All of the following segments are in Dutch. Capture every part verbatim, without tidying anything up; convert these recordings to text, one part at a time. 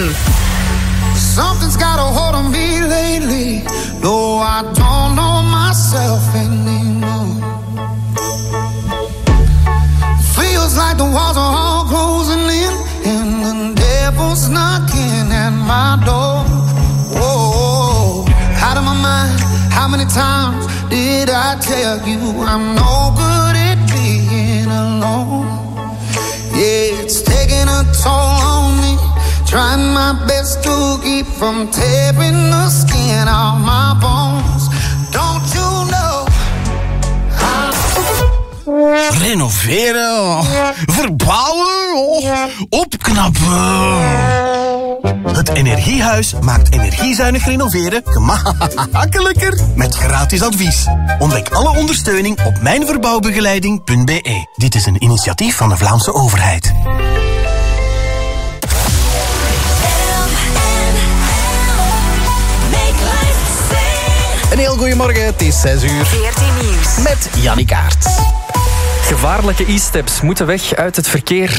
M. Something's got a hold on me lately, though I don't know myself anymore. Feels like the walls are all closing in, and the devil's knocking at my door. Whoa, out of my mind, how many times did I tell you I'm no good at being alone? Yeah, it's taking a toll on me, trying my best to keep from tearing the skin off my bones. Don't you know? Renoveren, oh. Verbouwen, oh. Opknappen. Het Energiehuis maakt energiezuinig renoveren gemakkelijker met gratis advies. Ontdek alle ondersteuning op mijnverbouwbegeleiding punt b e. Dit is een initiatief van de Vlaamse overheid. Een heel goeiemorgen, het is zes uur. veertien Nieuws. Met Jannie Kaart. Gevaarlijke e-steps moeten weg uit het verkeer.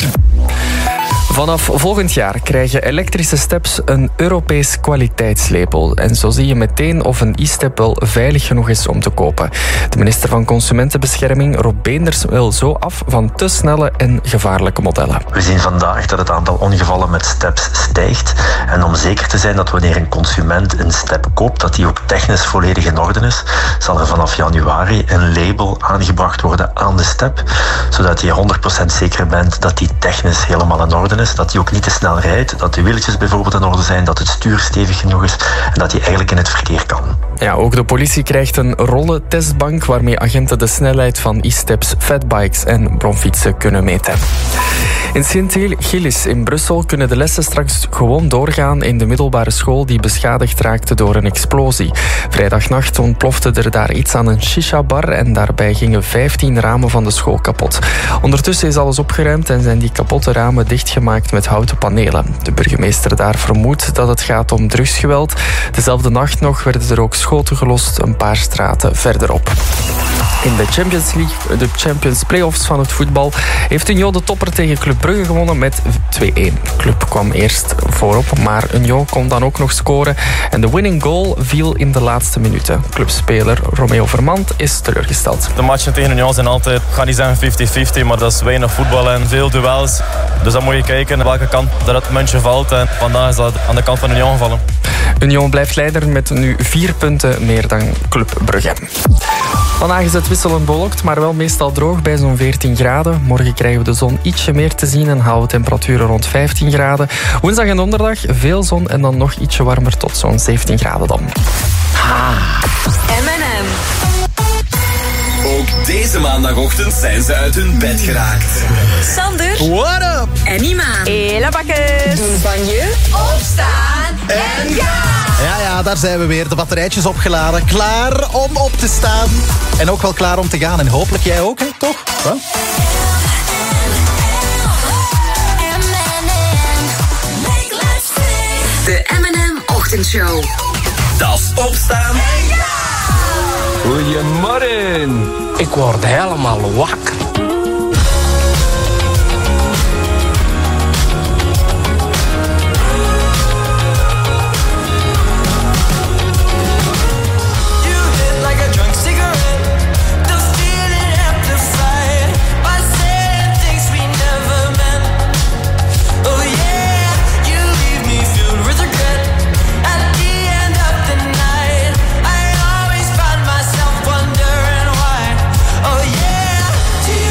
Vanaf volgend jaar krijgen elektrische steps een Europees kwaliteitslabel. En zo zie je meteen of een e-step wel veilig genoeg is om te kopen. De minister van Consumentenbescherming, Rob Beenders, wil zo af van te snelle en gevaarlijke modellen. We zien vandaag dat het aantal ongevallen met steps stijgt. En om zeker te zijn dat wanneer een consument een step koopt, dat die ook technisch volledig in orde is, zal er vanaf januari een label aangebracht worden aan de step, zodat je honderd procent zeker bent dat die technisch helemaal in orde is. Dat hij ook niet te snel rijdt, dat de wieltjes bijvoorbeeld in orde zijn, dat het stuur stevig genoeg is en dat hij eigenlijk in het verkeer kan. Ja, ook de politie krijgt een rollentestbank waarmee agenten de snelheid van e-steps, fatbikes en bromfietsen kunnen meten. In Sint-Gillis in Brussel kunnen de lessen straks gewoon doorgaan in de middelbare school die beschadigd raakte door een explosie. Vrijdagnacht ontplofte er daar iets aan een shisha-bar en daarbij gingen vijftien ramen van de school kapot. Ondertussen is alles opgeruimd en zijn die kapotte ramen dichtgemaakt met houten panelen. De burgemeester daar vermoedt dat het gaat om drugsgeweld. Dezelfde nacht nog werden er ook schoten gelost een paar straten verderop. In de Champions League, de Champions Playoffs van het voetbal, heeft Union de topper tegen Club Brugge gewonnen met twee-een. De club kwam eerst voorop, maar Union kon dan ook nog scoren. En de winning goal viel in de laatste minuten. Clubspeler Romeo Vermand is teleurgesteld. De matchen tegen Union zijn altijd, ik ga niet zeggen vijftig vijftig, maar dat is weinig voetbal en veel duels. Dus dan moet je kijken aan welke kant dat het muntje valt. En vandaag is dat aan de kant van Union gevallen. Union blijft leider met nu vier punten meer dan Club Brugge. Vandaag is het wisselend bewolkt, maar wel meestal droog bij zo'n veertien graden. Morgen krijgen we de zon ietsje meer te zien en halen we temperaturen rond vijftien graden. Woensdag en donderdag veel zon en dan nog ietsje warmer tot zo'n zeventien graden dan. Ha. M en M. Ook deze maandagochtend zijn ze uit hun bed geraakt. Sander. What up? En Imaan. Hela bakkes. Doen van je. Opstaan. En gaan. Ja, ja, daar zijn we weer. De batterijtjes opgeladen. Klaar om op te staan. En ook wel klaar om te gaan. En hopelijk jij ook, hè? Toch? Huh? De M en M Ochtendshow. Dat is opstaan. Goedemorgen. Ik word helemaal wakker. Oh yeah,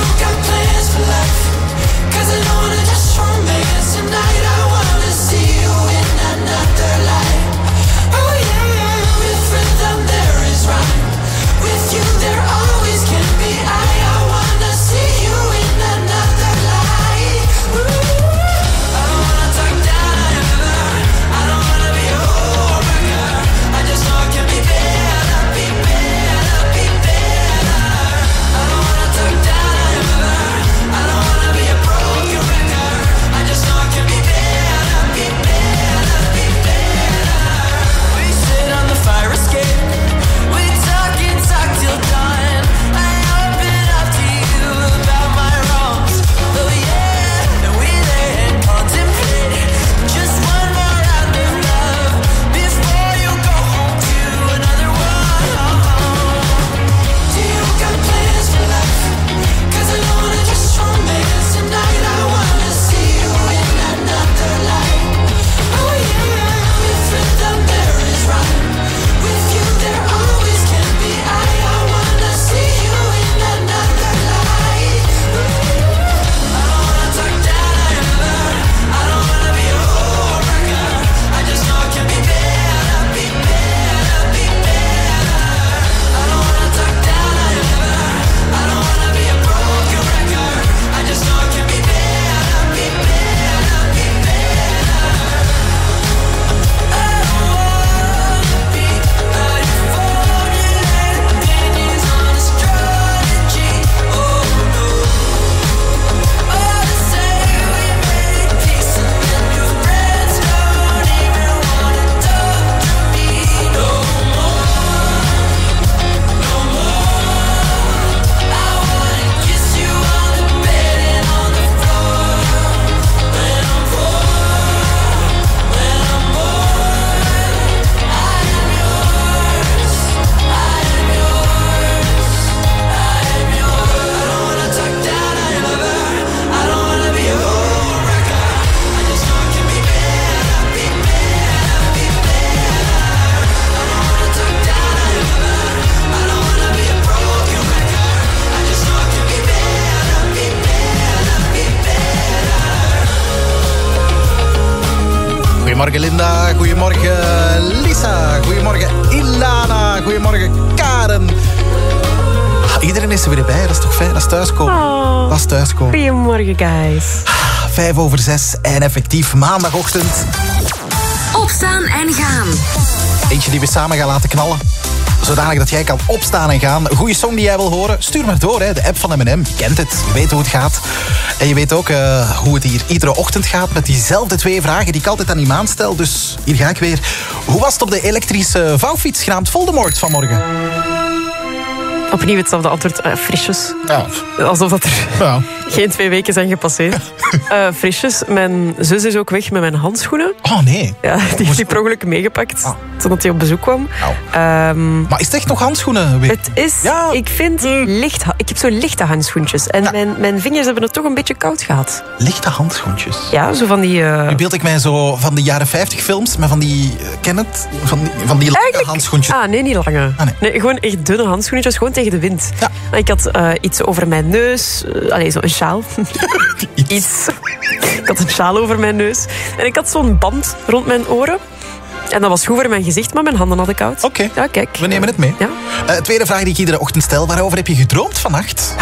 Goedemorgen Linda, goedemorgen Lisa, goedemorgen Ilana, goedemorgen Karen. Ah, iedereen is er weer bij, dat is toch fijn, dat is thuiskomen. Oh, dat is thuiskomen. Goedemorgen guys. Vijf over zes en effectief maandagochtend. Opstaan en gaan. Eentje die we samen gaan laten knallen. Zodanig dat jij kan opstaan en gaan. Een goede song die jij wil horen, stuur maar door. Hè. De app van M en M, je kent het, je weet hoe het gaat. En je weet ook uh, hoe het hier iedere ochtend gaat met diezelfde twee vragen die ik altijd aan die maan stel. Dus hier ga ik weer. Hoe was het op de elektrische vouwfiets genaamd Voldemort vanmorgen? Opnieuw hetzelfde antwoord. Uh, frisjes. Ja. Alsof dat er ja. geen twee weken zijn gepasseerd. uh, frisjes. Mijn zus is ook weg met mijn handschoenen. Oh nee. Ja, die heeft die per ongeluk meegepakt. Ah. Toen hij op bezoek kwam. Nou. Um, maar is het echt nog handschoenen? Weer? Het is, ja. ik vind, licht, ik heb zo lichte handschoentjes. En ja. mijn, mijn vingers hebben het toch een beetje koud gehad. Lichte handschoentjes? Ja, zo van die... Uh... Nu beeld ik mij zo van de jaren vijftig films, met van die, uh, ken het? Van die, van die lange Eigenlijk... handschoentjes. Ah, nee, niet lange. Ah, nee. nee, gewoon echt dunne handschoentjes, gewoon tegen de wind. Ja. Ik had uh, iets over mijn neus. Uh, allee, zo'n sjaal. iets. iets. Ik had een sjaal over mijn neus. En ik had zo'n band rond mijn oren. En dat was goed voor mijn gezicht, maar mijn handen hadden koud. Oké, okay. ja, kijk. We nemen het mee. Ja. Uh, tweede vraag die ik iedere ochtend stel. Waarover heb je gedroomd vannacht?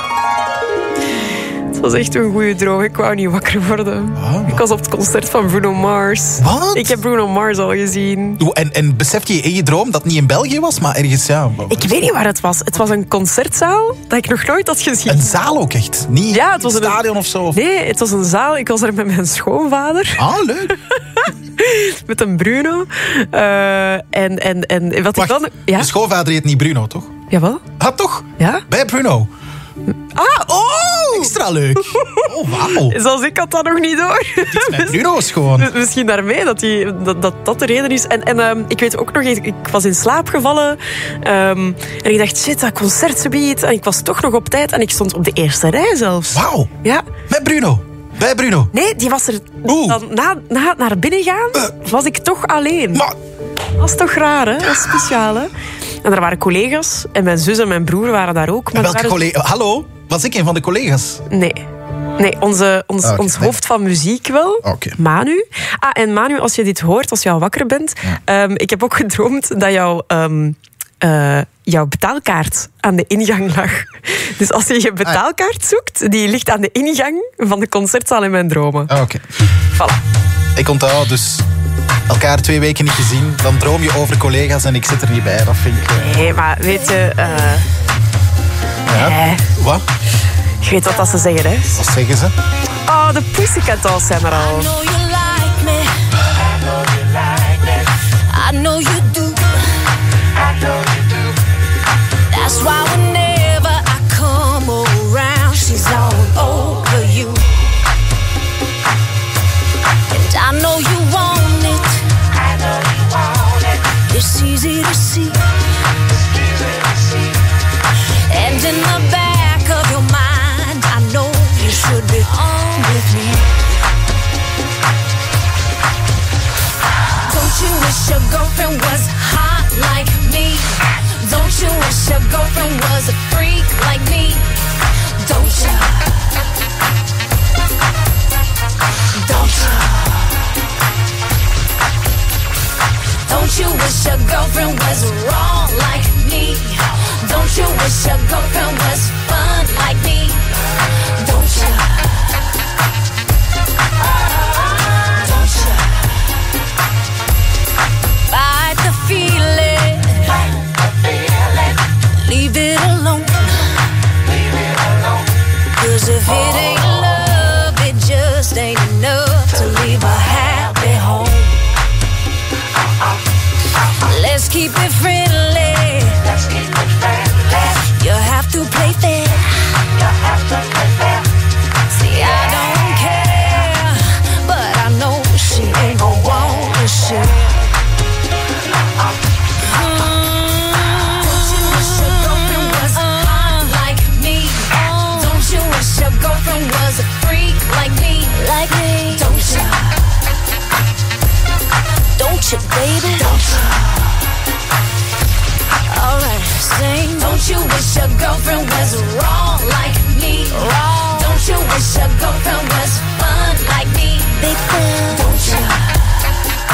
Het was echt een goede droom. Ik wou niet wakker worden. Oh, ik was op het concert van Bruno Mars. Wat? Ik heb Bruno Mars al gezien. En, en besefte je in je droom dat het niet in België was, maar ergens, ja... Ik weet niet waar het was. Het was een concertzaal dat ik nog nooit had gezien. Een zaal ook echt? Niet ja, het was een stadion een... of zo? Of... Nee, het was een zaal. Ik was er met mijn schoonvader. Ah, leuk. Met een Bruno. Uh, en, en, en wat Wacht, ik dan... Ja? Je schoonvader heet niet Bruno, toch? Jawel. Ah, toch? Ja? Bij Bruno. Ah, oh! Extra leuk. Oh, wauw. Zelfs ik had dat nog niet door. Het is met Bruno's gewoon. Misschien daarmee, dat die, dat, dat, dat de reden is. En, en um, ik weet ook nog, ik, ik was in slaap gevallen. Um, en ik dacht, shit, dat concert subiet. En ik was toch nog op tijd. En ik stond op de eerste rij zelfs. Wauw. Ja. Met Bruno. Bij Bruno. Nee, die was er... Dan, na, na naar binnen gaan, uh. was ik toch alleen. Maar... Dat is toch raar, hè? Dat is speciaal, hè? En er waren collega's. En mijn zus en mijn broer waren daar ook. Maar welke waren... collega? Hallo? Was ik een van de collega's? Nee. Nee, onze, ons, okay, ons nee. hoofd van muziek wel. Okay. Manu. Ah, en Manu, als je dit hoort, als je al wakker bent... Ja. Um, ik heb ook gedroomd dat jouw... Um, uh, jouw betaalkaart aan de ingang lag. Dus als je je betaalkaart zoekt, die ligt aan de ingang van de concertzaal in mijn dromen. Oké. Okay. Voilà. Ik onthoud dus... elkaar twee weken niet gezien, dan droom je over collega's en ik zit er niet bij. Dat vind ik... Nee, maar weet je... Uh... Ja? Nee. Wat? Je weet wat dat ze zeggen, hè? Wat zeggen ze? Oh, de Pussycat Dolls zijn er al. I know you like me. I know you like me. I know you do. I know you do. That's why whenever I come around, she's all over you. And I know you want it. I know you want it. It's easy to see. It's easy to see. And in the back of your mind, I know you should be on with me. Don't you wish your girlfriend was hot like me? Don't you wish your girlfriend was a freak like me? Don't you? Don't you? Don't you wish your girlfriend was wrong like me? Don't you wish your girlfriend was fun like me? Don't you? Don't you? Fight the feeling. Fight the feeling. Leave it alone. Leave it alone. 'Cause if it ain't love, it just ain't enough to leave a happy home. Let's keep it friendly. Let's keep it friendly. You have to play fair. You have to play fair. See, I don't care, but I know she ain't gon' wanna share. Don't you wish your girlfriend was hot like me? Don't you wish your girlfriend was a freak like me? Like me? Don't you? Don't you, baby? Don't you? Alright, sing. Don't you wish your girlfriend was wrong like me? Wrong. Don't you wish your girlfriend was fun like me? Big fan. Don't you?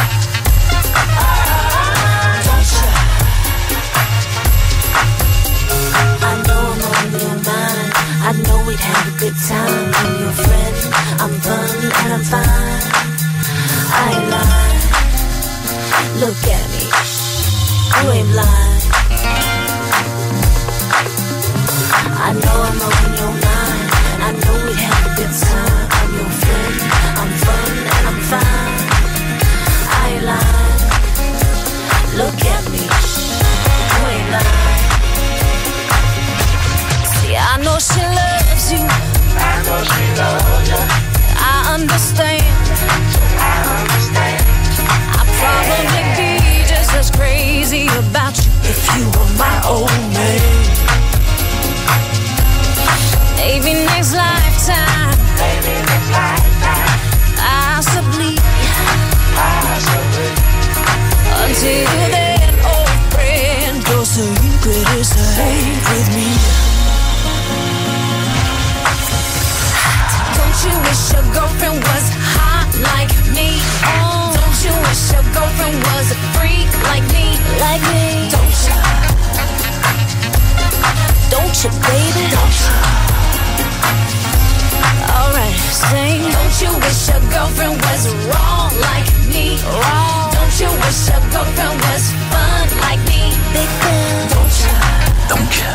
Look at me, you ain't blind. I know I'm on your mind, and I know we have a good time. I'm your friend, I'm fun and I'm fine. I ain't lying. Look at me, you ain't lying. See, I know she loves you. I know she loves you. I understand. I understand. I'd probably be just as crazy about you if you were my old man. Maybe next lifetime. Maybe next lifetime. Possibly. Possibly. Until then, old friend, your secret is safe with me. Don't you wish your girlfriend was hot like me? Oh. Don't you wish your girlfriend was a freak like me? Like me. Don't you? Don't you, baby? Don't you? Alright, sing. Don't you wish your girlfriend was wrong like me? Wrong. Don't you wish your girlfriend was fun like me? Big fan. Don't you? Don't you?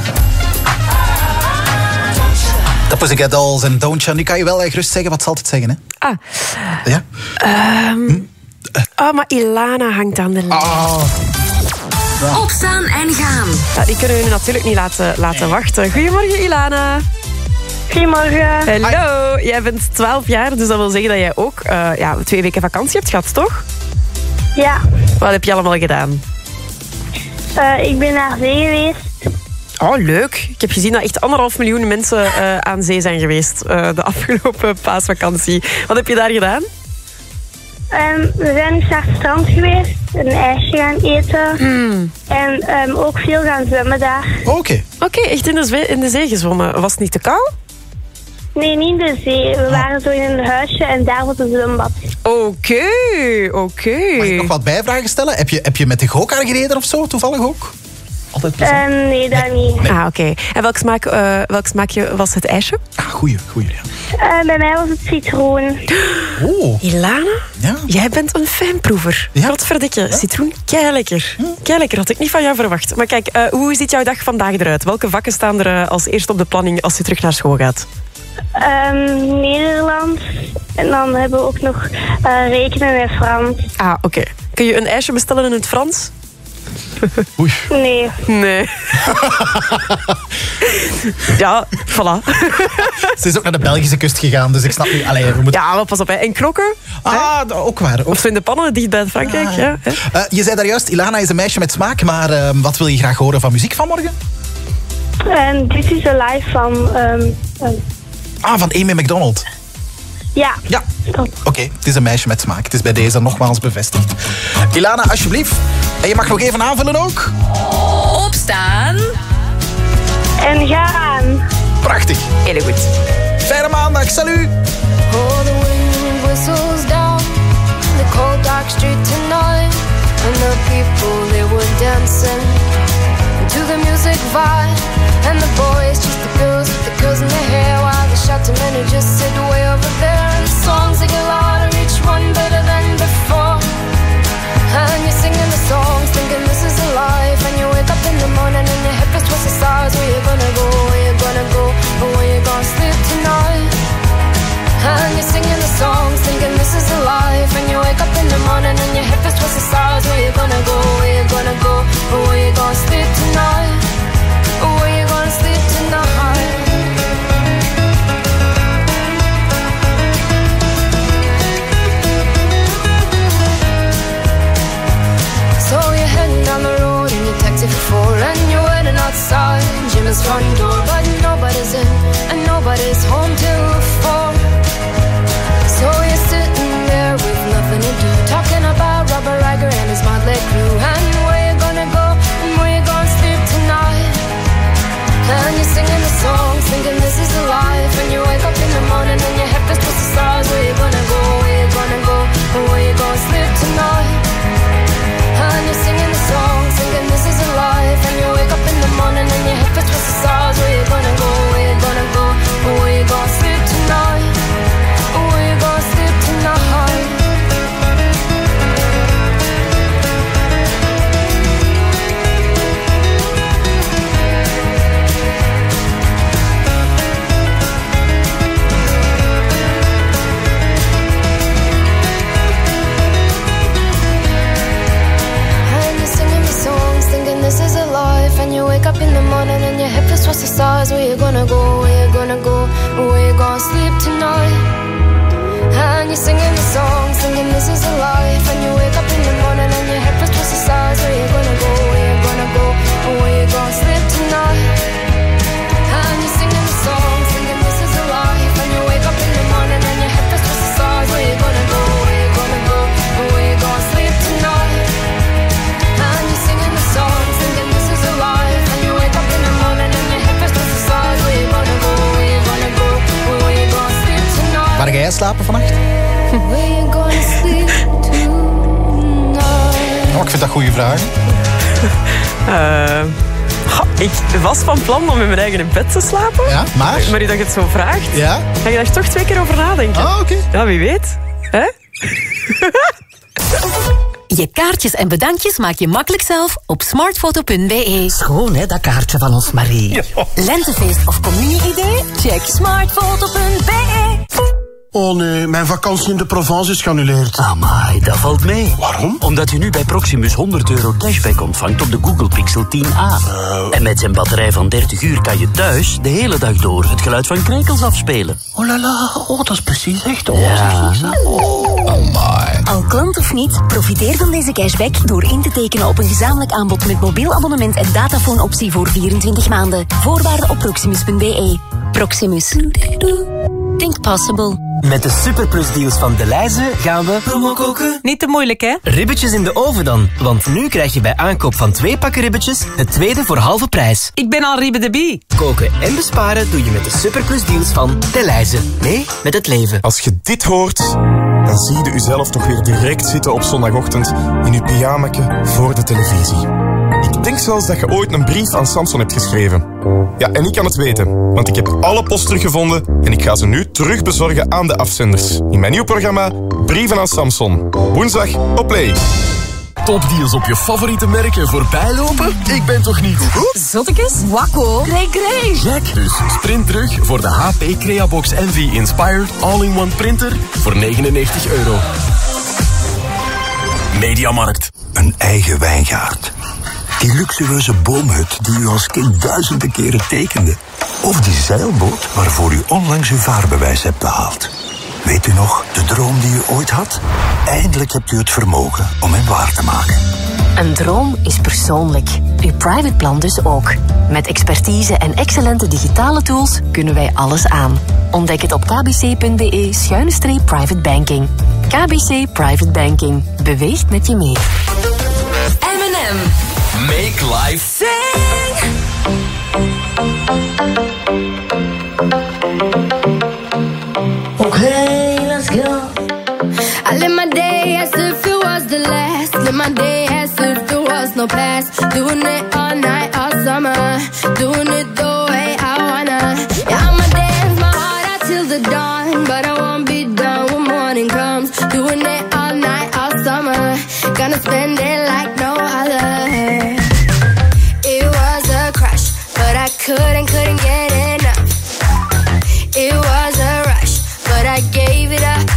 De Pussycat Dolls en Don't You. Nu kan je wel echt rustig zeggen wat ze altijd zeggen, hè? Ah. Ja? Um, hm? Oh, maar Ilana hangt aan de lijn. Oh. Ja. Opstaan en gaan. Ja, die kunnen we nu natuurlijk niet laten, laten nee. wachten. Goedemorgen, Ilana. Goedemorgen. Hallo. Hi. Jij bent twaalf jaar, dus dat wil zeggen dat jij ook uh, ja, twee weken vakantie hebt gehad, toch? Ja. Wat heb je allemaal gedaan? Uh, ik ben naar zee geweest. Oh, leuk. Ik heb gezien dat echt anderhalf miljoen mensen uh, aan zee zijn geweest uh, de afgelopen paasvakantie. Wat heb je daar gedaan? Um, we zijn dus naar het strand geweest, een ijsje gaan eten mm. en um, ook veel gaan zwemmen daar. Oké. Okay. Oké, okay, echt in de, zwe- in de zee gezwommen. Was het niet te koud? Nee, niet in de zee. We waren zo in een huisje en daar was een zwembad. Oké, okay, oké. Okay. Mag ik nog wat bijvragen stellen? Heb je, heb je met de go-kart gereden of zo, toevallig ook? Altijd uh, nee, dat nee. niet. Nee. Ah, oké. Okay. En welk, smaak, uh, welk smaakje was het ijsje? Ah, goeie, goeie, ja. Uh, bij mij was het citroen. Oh. Ilana, ja? Jij bent een fijnproever. Ja? Godverdikke, ja? Citroen, keilekker. Hm? Keilekker, had ik niet van jou verwacht. Maar kijk, uh, hoe ziet jouw dag vandaag eruit? Welke vakken staan er uh, als eerste op de planning als je terug naar school gaat? Um, Nederlands. En dan hebben we ook nog uh, rekenen en Frans. Ah, oké. Okay. Kun je een ijsje bestellen in het Frans? Oei. Nee. Nee. Ja, voilà. Ze is ook naar de Belgische kust gegaan, dus ik snap niet. Allee, we moeten... Ja, maar pas op, hè. En knokken? Ah, hè? Ook waar. Ook. Of zo in de pannen, dicht bij Frankrijk. Ah, ja. Ja, uh, je zei daar juist, Ilana is een meisje met smaak, maar uh, wat wil je graag horen van muziek vanmorgen? Um, dit is een live van... Um, um... Ah, van Amy McDonald. Ja. Ja, oké. Okay. Het is een meisje met smaak. Het is bij deze nogmaals bevestigd. Ilana, alsjeblieft. En je mag nog even aanvullen ook. Opstaan. En gaan. Prachtig. Heel goed. Fijne maandag, salut. Oh, the wind whistles down the cold dark street tonight. And the people, they were dancing to the music vibe. And the boys just the girls with the girls in their hair, while the shouting men who just sit way over there. And the songs they get louder, each one better than before. And you're singing the songs, thinking this is a life. And you wake up in the morning and your head feels twice the size. Where you gonna go, where you gonna go, or where you gonna sleep tonight? And you're singing the songs, thinking this is a life. And you wake up in the morning and your head feels twice the size. Where you gonna go, where you gonna go, or where you gonna sleep tonight? Or where you gonna sleep tonight? So you're heading down the road in your taxi for four, and you're waiting outside Jim's front door, but nobody's in and nobody's home till four. So you're sitting there with nothing to do, talking about Robert Riger and his motley crew, and where you gonna go and where you gonna sleep tonight? And you're singing the songs, thinking this is the life. And you wake up in the morning and your head feels twisted the stars. Where you gonna go, where you gonna go, and where you gonna sleep tonight? And you're singing the songs, thinking this is a life. And you wake up in the morning and your head feels twisted the stars. Where stars. Where you gonna go, where you gonna go, where you gonna sleep tonight? And you're singing the song, singing this is a life. And you wake up in the morning and your head first towards the stars. Where you gonna go, where you gonna go, where you gonna sleep tonight? And you're singing the song, singing this is a life. And you wake up in the morning and your head first towards the stars. Where you gonna go, where you gonna go, where you gonna sleep tonight? And you're singing the song, singing this is a life. And you wake up in the morning and your head first towards the stars. Where you gonna go, where you gonna go, where you gonna sleep tonight? Waar ga jij slapen vannacht? Where you gonna sleep tonight? Oh, ik vind dat goede vragen. Uh, ik was van plan om in mijn eigen bed te slapen. Ja, maar? Maar nu dat je het zo vraagt, ja? ga je daar toch twee keer over nadenken. Oh, oké. Okay. Ja, wie weet. Hè? Je kaartjes en bedankjes maak je makkelijk zelf op smartfoto punt be. Schoon, hè, dat kaartje van ons Marie. Ja. Lentefeest of communie-idee? Check smartfoto punt be. Oh nee, mijn vakantie in de Provence is geannuleerd. Amai, dat valt mee. Waarom? Omdat u nu bij Proximus honderd euro cashback ontvangt op de Google Pixel tien a. Uh. En met zijn batterij van dertig uur kan je thuis de hele dag door het geluid van krekels afspelen. Oh la la, oh dat is precies echt. Oh, ja. Oh. Amai. Al klant of niet, profiteer van deze cashback door in te tekenen op een gezamenlijk aanbod met mobiel abonnement en datafoonoptie voor vierentwintig maanden. Voorwaarden op proximus punt be. Proximus. Think possible. Met de superplusdeals van Delhaize gaan we promo koken. Niet te moeilijk, hè? Ribbetjes in de oven dan. Want nu krijg je bij aankoop van twee pakken ribbetjes het tweede voor halve prijs. Ik ben al ribbe de bie. Koken en besparen doe je met de superplusdeals van Delhaize. Mee met het leven. Als je dit hoort, dan zie je jezelf toch weer direct zitten op zondagochtend in je pyjamakke voor de televisie. Ik denk zelfs dat je ooit een brief aan Samson hebt geschreven. Ja, en ik kan het weten, want ik heb alle post teruggevonden en ik ga ze nu terugbezorgen aan de afzenders. In mijn nieuw programma Brieven aan Samson. Woensdag op Play. Topdeals op je favoriete merken voorbijlopen? Ik ben toch niet... Zottekes? Wakko? Grey Grey? Gek. Dus sprint terug voor de H P Creabox Envy Inspired All-in-One Printer voor negenennegentig euro. Mediamarkt. Een eigen wijngaard. Die luxueuze boomhut die u als kind duizenden keren tekende. Of die zeilboot waarvoor u onlangs uw vaarbewijs hebt behaald. Weet u nog, de droom die u ooit had? Eindelijk hebt u het vermogen om hem waar te maken. Een droom is persoonlijk. Uw private plan dus ook. Met expertise en excellente digitale tools kunnen wij alles aan. Ontdek het op kbc punt be schuine streep private banking. K B C Private Banking. Beweegt met je mee. M en M. Make life sing. Okay, let's go. I live my day as if it was the last. Live my day as if there was no past. Doing it all night, all summer. Doing it the way I wanna. Yeah, I'ma dance my heart out till the dawn. But I won't be done when morning comes. Doing it all night, all summer. Gonna spend it like no other. It was a crush, but I couldn't, couldn't get enough. It was a rush, but I gave it up.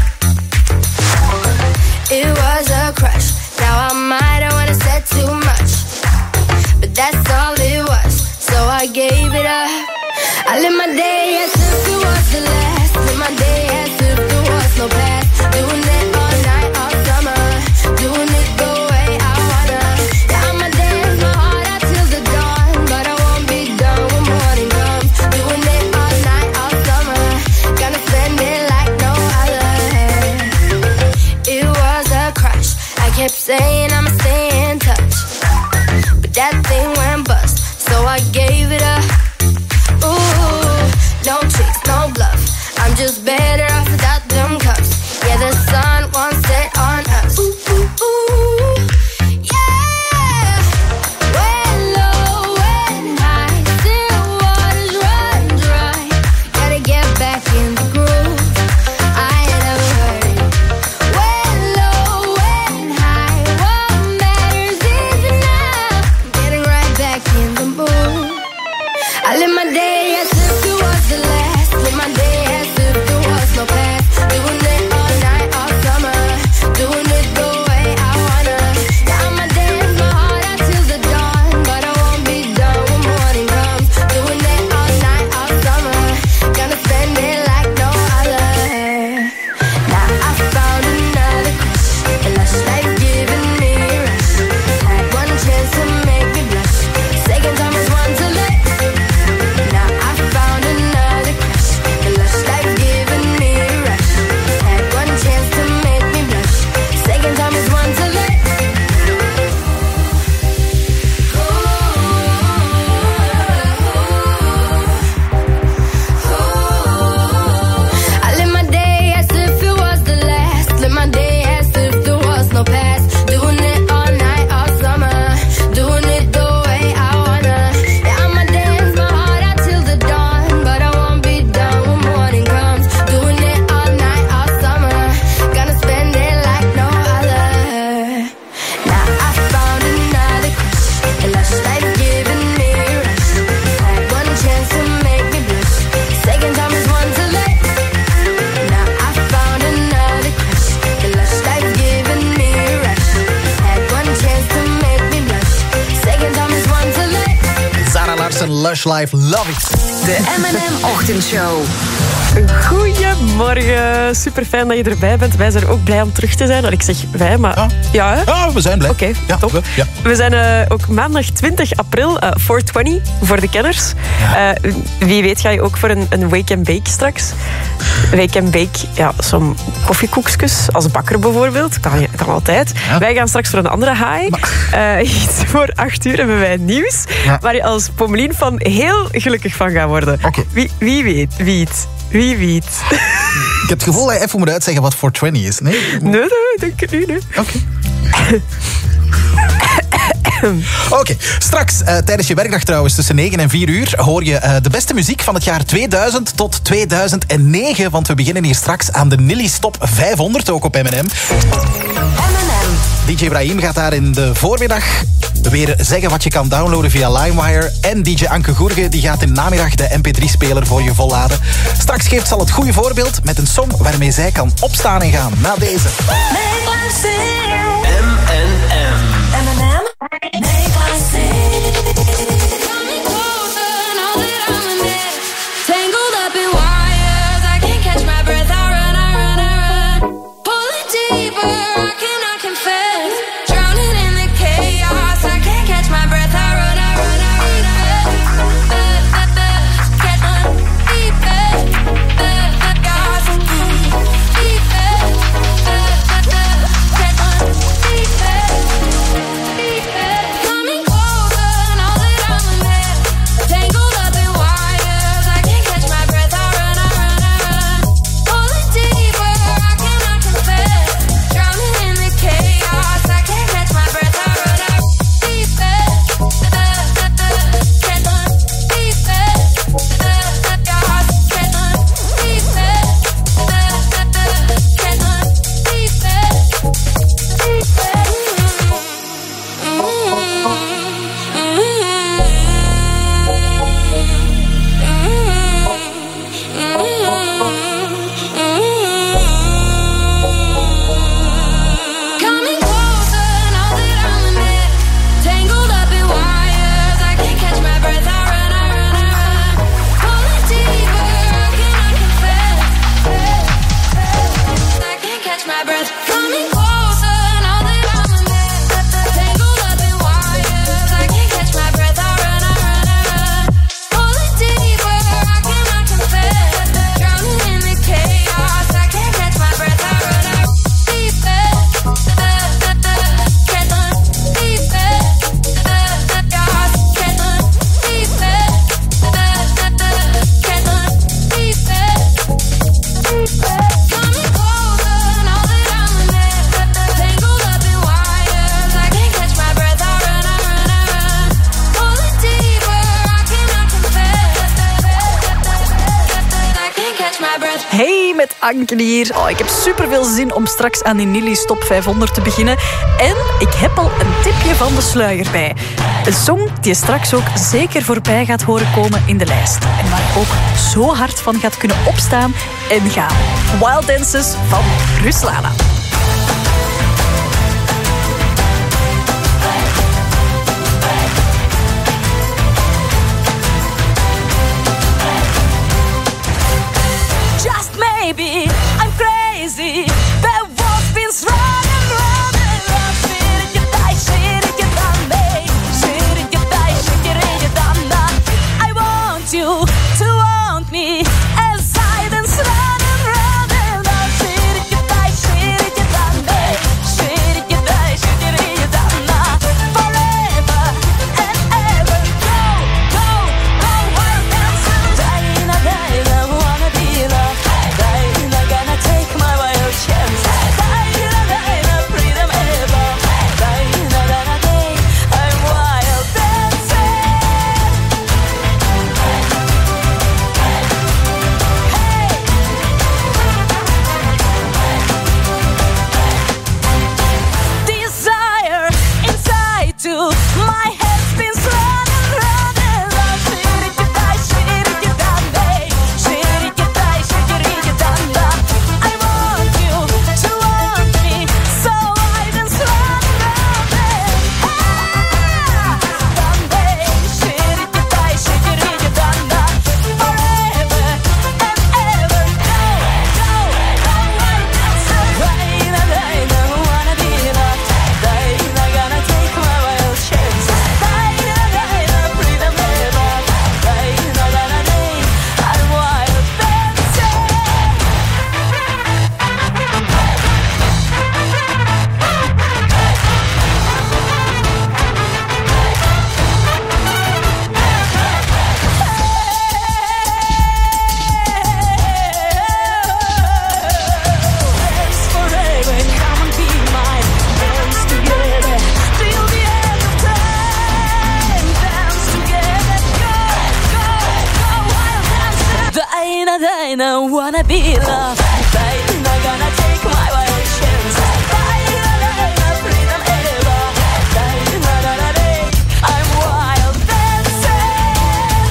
It was a crush, now I might have wanna said too much, but that's all it was, so I gave it up. I live my day as if it was the last. Live my day as if there was no past. Doing it all night, all summer. Doing it the way I wanna. Yeah, I'ma dance my heart out till the dawn, but I won't be done when morning comes. Doing it all night, all summer. Gonna spend it like no other. It was a crush. I kept saying I'ma stay in touch, but that thing went bust, so I gave it up. Ooh, no tricks, no bluff. I'm just better off without them cups. Yeah, the sun won't set on us. Ooh, ooh, ooh. Yeah. When low, when high, still waters run dry. Gotta get back in the groove. I ain't never heard it. When low, when high, what matters is now. Getting right back in the mood. en Lush Life, love it. De M en M-ochtendshow. Goedemorgen. Super fijn dat je erbij bent. Wij zijn ook blij om terug te zijn. Ik zeg wij, maar... Ja, ja, hè? Ja we zijn blij. Oké, okay, ja, top. We, ja. we zijn uh, ook maandag twintig april, uh, four twenty, voor de kenners. Ja. Uh, wie weet ga je ook voor een, een wake and bake straks. Wake and bake, ja, zo'n koffiekoekjes, als bakker bijvoorbeeld. Kan, je, kan altijd. Ja. Wij gaan straks voor een andere haai. Uh, iets voor acht uur hebben wij nieuws. Ja. Waar je als Pommelien van heel gelukkig van gaat worden. Okay. Wie, wie weet, wie het... Wie weet. Ik heb het gevoel dat je even moet uitzeggen wat four twenty is. Nee, nee, nee, denk ik niet. Nee. Oké. Okay. Oké, okay. Straks uh, tijdens je werkdag trouwens tussen negen en vier uur hoor je uh, de beste muziek van het jaar tweeduizend tot tweeduizend negen. Want we beginnen hier straks aan de Nilly Top vijfhonderd, ook op M en M. D J Brahim gaat daar in de voormiddag weer zeggen wat je kan downloaden via LimeWire. En D J Anke Goerge die gaat in de namiddag de M P drie speler voor je volladen. Straks geeft ze al het goede voorbeeld met een song waarmee zij kan opstaan en gaan. Na deze. M en M. M en M. Make life sing. Coming closer, know that I'm in it. Tangled up in wires, I can't catch my breath. I run, I run, I run. Pulling deeper, I cannot confess. Drowning in the chaos, I can't catch my breath. I run, I run, I run, I run. Get on, deep end. The chaos, deep end. Get on, deep end. Coming closer, know that I'm a man. Tangled up in wires, I can't catch my breath. I run, I run, I run. Pulling deeper, I cannot confess. Drowning in the chaos, I can't catch my breath. I run, I run. Deep end, get on, deep end. The chaos, get on, deep end. Get on, deep end. Deep end. Coming closer, know that I'm in it. Tangled up in wires, I can't catch my breath. I run, I run, I run. Pulling deeper, I cannot confess. I can't catch my breath. Coming closer, know that I'm in it. Tangled up in wires, I can't catch my breath. I run, I run, I run. Pulling deeper, I cannot confess. Drowning in the chaos, I can't catch my breath. I run, I run. Deep end, get on, deep end. The chaos, get on, deep end. Get on, deep end. Coming closer, know that I'm in it. Tangled up in wires, I can't catch my breath. I run, I run, I run. Pulling deeper, I cannot confess. I can't catch my breath. Hey, met Anke hier. Oh, ik heb superveel zin om straks aan die Nilly's Top vijfhonderd te beginnen. En ik heb al een tipje van de sluier bij. Een song die je straks ook zeker voorbij gaat horen komen in de lijst. En waar je ook zo hard van gaat kunnen opstaan en gaan. Wild Dances van Ruslana. Just maybe I'm crazy. The wolf been running, running, running. Shit it, you die, shit it, you done me. Shit it, you die, shit it, you done that. I want you to want me as silence running, running. Shit it, you die, shit it, and I wanna be loved. Fighting, I'm gonna take my wild chances. Fighting, I'm gonna freedom ever. Fighting, another day, I'm wild dancing.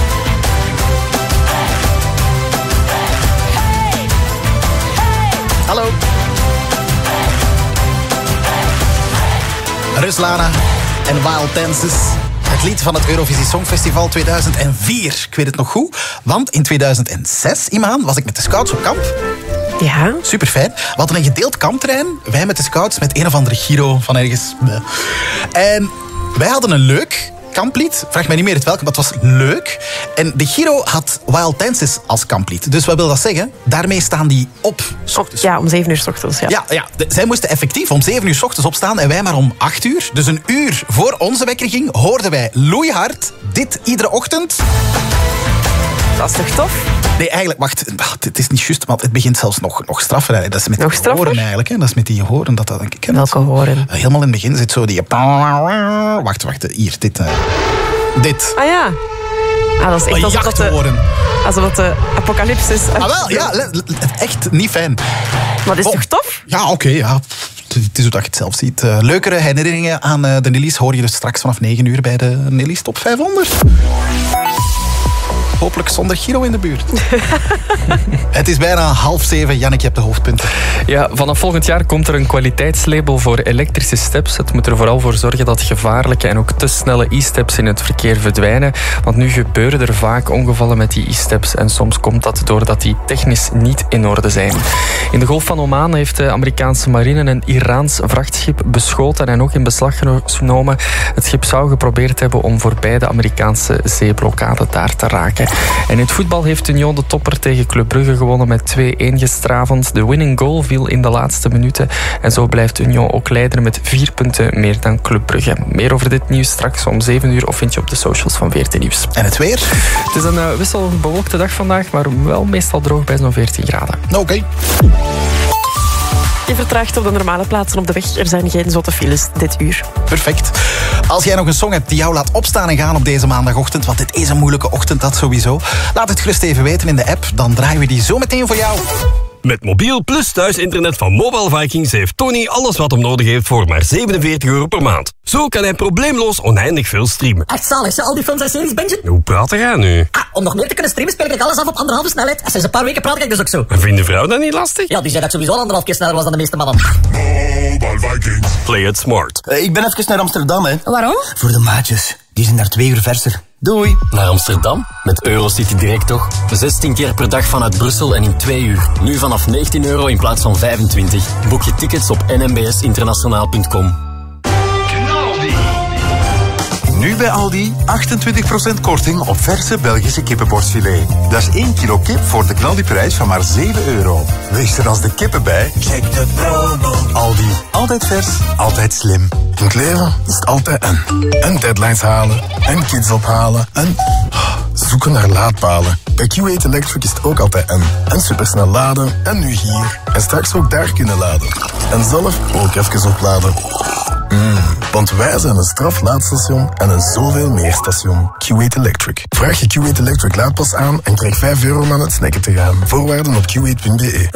Hey, hey. Hallo. Ruslana en Wild Dances. Het lied van het Eurovisie Songfestival tweeduizend vier. Ik weet het nog goed, want in tweeduizend zes, Imaan, was ik met de scouts op kamp. Ja. Super fijn. We hadden een gedeeld kampterrein. Wij met de scouts, met een of andere Giro van ergens. En wij hadden een leuk kamplied. Vraag mij niet meer het welke, maar het was leuk. En de Giro had Wild Dances als kamplied. Dus wat wil dat zeggen? Daarmee staan die op. Ochtends. Ja, om zeven uur 's ochtends. Ja. Ja, ja de, zij moesten effectief om zeven uur 's ochtends opstaan en wij maar om acht uur. Dus een uur voor onze wekker ging, hoorden wij loeihard dit iedere ochtend. Dat is toch tof? Nee, eigenlijk, wacht, het is niet juist, maar het begint zelfs nog, nog straffer. Hè. Dat is met nog die straffer? horen eigenlijk. Hè. Dat is met die horen dat dat denk ik. Hè. Welke horen? Helemaal in het begin zit zo die... Wacht, wacht, hier, dit. Uh, dit. Ah ja. Ah, dat is echt alsof dat de, alsof dat de apocalypse is. Ah wel, ja, le, le, echt niet fijn. Maar dat is oh. toch tof? Ja, oké, okay, ja. Het is hoe dat je het zelf ziet. Uh, leukere herinneringen aan uh, de Nillies hoor je dus straks vanaf negen uur bij de Nillies Top vijfhonderd. Hopelijk zonder Giro in de buurt. Het is bijna half zeven. Jannik, je hebt de hoofdpunten. Ja, vanaf volgend jaar komt er een kwaliteitslabel voor elektrische steps. Het moet er vooral voor zorgen dat gevaarlijke en ook te snelle e-steps in het verkeer verdwijnen. Want nu gebeuren er vaak ongevallen met die e-steps. En soms komt dat doordat die technisch niet in orde zijn. In de Golf van Oman heeft de Amerikaanse marine een Iraans vrachtschip beschoten en ook in beslag genomen. Het schip zou geprobeerd hebben om voorbij de Amerikaanse zeeblokkade daar te raken. En in het voetbal heeft Union de topper tegen Club Brugge gewonnen met twee-een gisteravond. De winning goal viel in de laatste minuten. En zo blijft Union ook leider met vier punten meer dan Club Brugge. Meer over dit nieuws straks om zeven uur of vind je op de socials van V R T Nieuws. En het weer? Het is een uh, wisselbewolkte dag vandaag, maar wel meestal droog bij zo'n veertien graden. Oké. Okay. Je vertraagt op de normale plaatsen op de weg. Er zijn geen zotte files dit uur. Perfect. Als jij nog een song hebt die jou laat opstaan en gaan op deze maandagochtend, want dit is een moeilijke ochtend, dat sowieso. Laat het gerust even weten in de app, dan draaien we die zo meteen voor jou. Met mobiel plus thuisinternet van Mobile Vikings heeft Tony alles wat hem nodig heeft voor maar zevenenveertig euro per maand. Zo kan hij probleemloos oneindig veel streamen. Echt zalig, zo al die films en series, Benji? Hoe praat jij nu? Ah, om nog meer te kunnen streamen speel ik alles af op anderhalve snelheid. En sinds een paar weken praat ik dus ook zo. En vindt de vrouw dat niet lastig? Ja, die zei dat ik sowieso al anderhalf keer sneller was dan de meeste mannen. Mobile Vikings. Play it smart. Uh, ik ben even naar Amsterdam, hè. Waarom? Voor de maatjes. Die zijn daar twee uur verser. Doei. Naar Amsterdam? Met Eurocity Direct toch? zestien keer per dag vanuit Brussel en in twee uur. Nu vanaf negentien euro in plaats van vijfentwintig. Boek je tickets op n m b s internationaal punt com. Nu bij Aldi achtentwintig procent korting op verse Belgische kippenborstfilet. Dat is één kilo kip voor de knaldiprijs van maar zeven euro. Wees er als de kippen bij. Check de promo. Aldi. Altijd vers, altijd slim. In het leven is het altijd en. En deadlines halen. En kids ophalen. En zoeken naar laadpalen. Bij Q eight Electric is het ook altijd en. En supersnel laden. En nu hier. En straks ook daar kunnen laden. En zelf ook even opladen. Mm, want wij zijn een straflaadstation en een zoveel meer station. Q eight Electric. Vraag je Q eight Electric laadpas aan en krijg vijf euro om aan het snacken te gaan. Voorwaarden op q eight punt b e.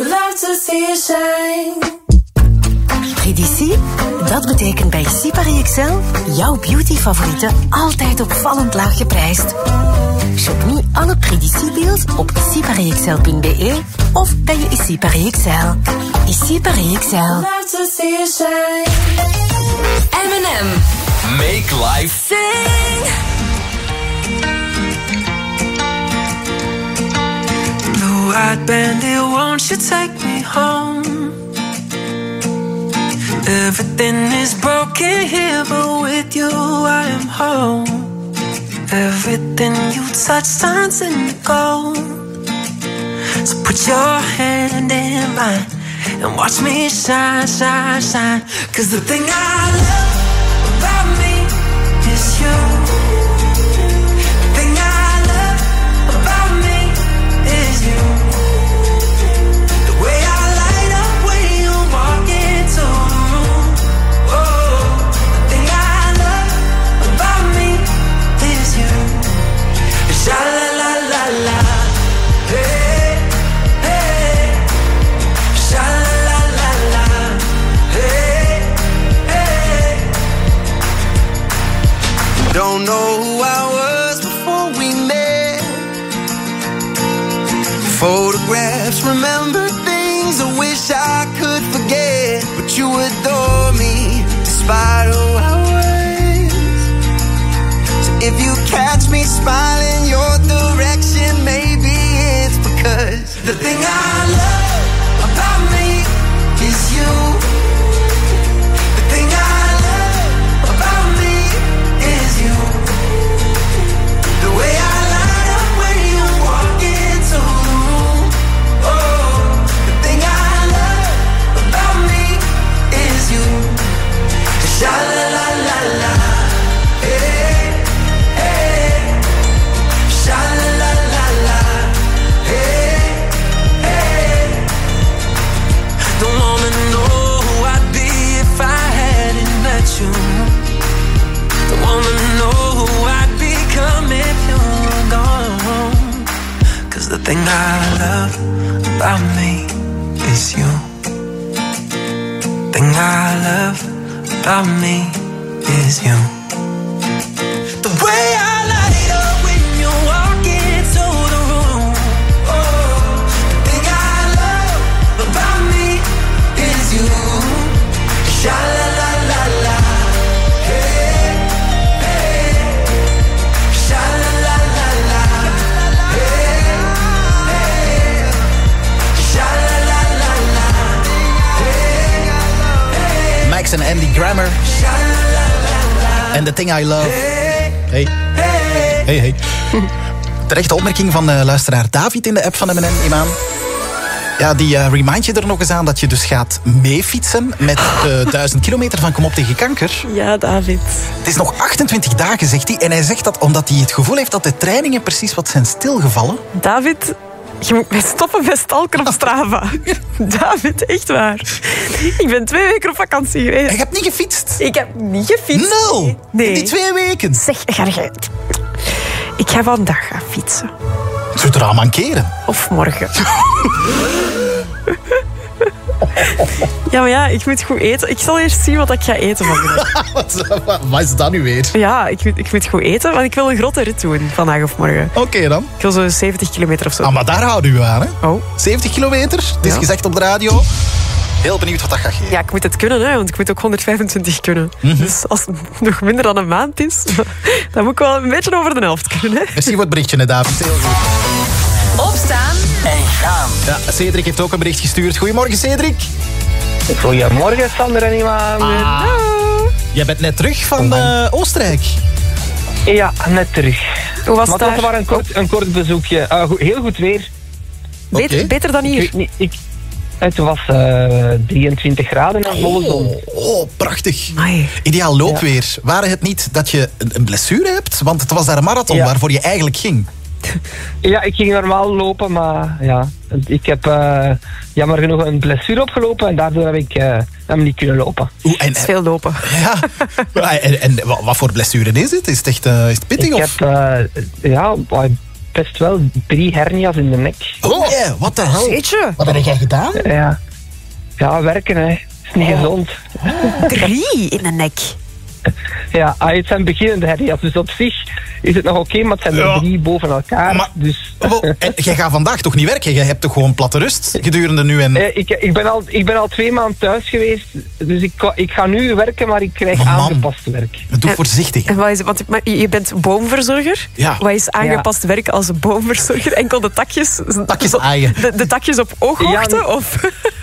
Predici, dat betekent bij Sipari Excel jouw beauty-favorieten altijd opvallend laag geprijsd. Shop nu alle Predici-deals op sipari excel punt b e of bij je Sipari Excel. Sipari Excel. Eminem. Make life Sing. Blue-eyed bandit, won't you take me home? Everything is broken here, but with you I am home. Everything you touch turns into gold. So put your hand in mine and watch me shine, shine, shine. 'Cause the thing I love about me is you. The thing I love about me is you. The way I light up when you walk into the room. Oh, the thing I love about me is you. Sha la la la la, hey. don't know who I was before we met. Photographs, remember things I wish I could forget. But you adore me despite who I was. So if you catch me smiling your direction, maybe it's because the thing I love about me is you. The thing I love about me is you. The way I light up when you walk into the room. Oh, the thing I love about me is you. Sha la la la la, hey, hey. Sha la la la la, hey, hey. Don't wanna know who I'd be if I hadn't met you. Don't wanna know who I'd become if you were gone. 'Cause the thing I love about me is you. Thing I love about me is you. The way I light up when you walk into the room. Oh, the thing I love about me is you. Sha la la la la, hey, hey. Sha la la la la, hey, hey. Sha la la la la, hey, hey. Max en Andy Grammer. En The Thing I Love. Hey. Hey, hey. Terechte opmerking van uh, luisteraar David in de app van M en M, Imaan. Ja, die uh, remind je er nog eens aan dat je dus gaat meefietsen met de duizend kilometer van Kom op tegen kanker. Ja, David. Het is nog achtentwintig dagen, zegt hij. En hij zegt dat omdat hij het gevoel heeft dat de trainingen precies wat zijn stilgevallen. David, je moet mij stoppen met stalken op Strava. David, echt waar. Ik ben twee weken op vakantie geweest. En je hebt niet gefietst? Ik heb niet gefietst. Nul? Nee. In die twee weken? Zeg, ga je... Ik ga vandaag gaan fietsen. Zodra mankeren. Of morgen. Ja, maar ja, ik moet goed eten. Ik zal eerst zien wat ik ga eten vandaag. wat, wat is dat nu weer? Ja, ik moet, ik moet goed eten, want ik wil een grote rit doen vandaag of morgen. Oké okay, dan. Ik wil zo zeventig kilometer of zo. Ah, maar daar houden we aan, hè? Oh. zeventig kilometer, het is ja. gezegd op de radio. Heel benieuwd wat dat gaat geven. Ja, ik moet het kunnen, hè, want ik moet ook honderdvijfentwintig kunnen. Mm-hmm. Dus als het nog minder dan een maand is, dan moet ik wel een beetje over de helft kunnen. Hè. Merci voor het berichtje, hè, David. Heel goed. Opstaan en gaan. Ja, Cedric heeft ook een bericht gestuurd. Goedemorgen, Cedric. Goedemorgen, Sander en Imaan. Ah, jij bent net terug van uh, Oostenrijk. Ja, net terug. Hoe was maar het daar? Maar een kort, een kort bezoekje. Uh, goed, heel goed weer. Beter, okay. beter dan hier? Ik, ik, ik, het was uh, drieëntwintig graden en volle zon. Oh, oh prachtig. Amai. Ideaal loopweer. Ja. Waren het niet dat je een blessure hebt? Want het was daar een marathon ja. waarvoor je eigenlijk ging. Ja, ik ging normaal lopen, maar ja, ik heb uh, jammer genoeg een blessure opgelopen en daardoor heb ik uh, hem niet kunnen lopen. Oeh, en, het is veel lopen. Ja, en, en wat voor blessure is het? Is het echt uh, is het pittig? Ik of? heb uh, ja, best wel drie hernia's in de nek. Oh, yeah, wat de hel? Jeetje. Wat heb jij gedaan? Ja, ja werken hè. Is niet oh. gezond. Drie in de nek? Ja, het zijn beginnende hernia's, dus op zich is het nog oké, okay, maar het zijn er ja. drie boven elkaar. Maar, dus. Oh, en jij gaat vandaag toch niet werken? Jij hebt toch gewoon platte rust gedurende nu en... Eh, ik, ik, ben al, ik ben al twee maanden thuis geweest, dus ik, ik ga nu werken, maar ik krijg oh, aangepast werk. Doe voorzichtig. En wat is, want je bent boomverzorger. Ja. Wat is aangepast ja. werk als boomverzorger? Enkel de takjes? Takjes aaien. De, de takjes op ooghoogte? Ja, of?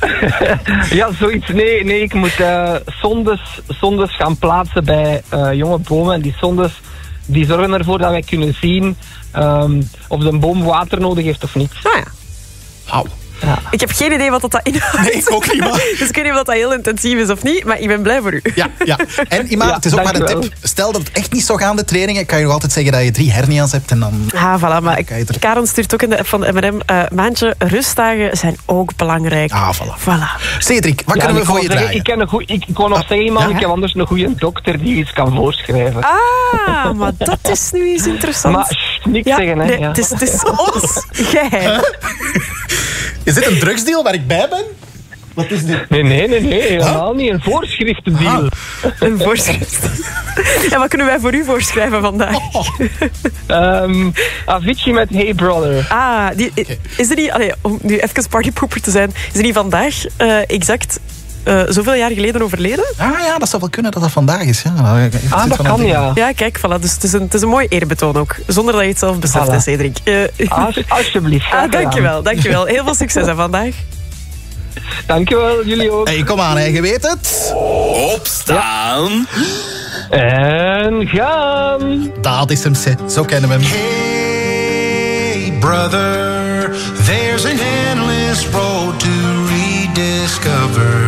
ja, zoiets. Nee, nee ik moet uh, sondes, sondes gaan plaatsen bij uh, jonge bomen. En die sondes die zorgen ervoor dat wij kunnen zien um, of de boom water nodig heeft of niet. Ah ja. Wauw. Ja. Ik heb geen idee wat dat inhoudt. Nee, ik ook niet. Maar... dus ik weet niet of dat heel intensief is of niet, maar ik ben blij voor u. Ja, ja. En Imaan, ja, het is ook maar een tip. Stel dat het echt niet zou gaan, de trainingen, kan je nog altijd zeggen dat je drie hernia's hebt en dan... Ah, voilà. Maar ik, Karen stuurt ook in de app van M en M, uh, maandje rustdagen zijn ook belangrijk. Ah, voilà. voilà. Cedric, wat ja, kunnen we voor je zeggen, draaien? Ik, ken een goeie, ik, ik kon nog zeggen, man, ja? ik heb anders een goede dokter die iets kan voorschrijven. Ah, maar dat is nu eens interessant. Maar sh, niks ja, zeggen, hè. Nee, ja. het, is, het is ons geheim. Is dit een drugsdeal waar ik bij ben? Wat is dit? Nee, nee, nee, nee helemaal niet. Een voorschriftendeal. Een voorschrift. En wat kunnen wij voor u voorschrijven vandaag? Um, Avicii met Hey Brother. Ah, die, is er niet... Allee, om nu even partypooper te zijn. Is er niet vandaag uh, exact uh, zoveel jaar geleden overleden? Ah ja, dat zou wel kunnen dat dat vandaag is. Ja. Ah, dat kan, ja. Ja, kijk, voilà. Dus het is, een, het is een mooi eerbetoon ook. Zonder dat je het zelf beseft, voilà. Cedric. Uh, Als, alsjeblieft. Ah, dankjewel, dankjewel. Heel veel succes hè, vandaag. Dankjewel, jullie ook. Hey, kom aan, hè. Je weet het. Opstaan. Ja. En gaan. Dat is hem, zo kennen we hem. Hey, brother, there's an endless road to rediscover.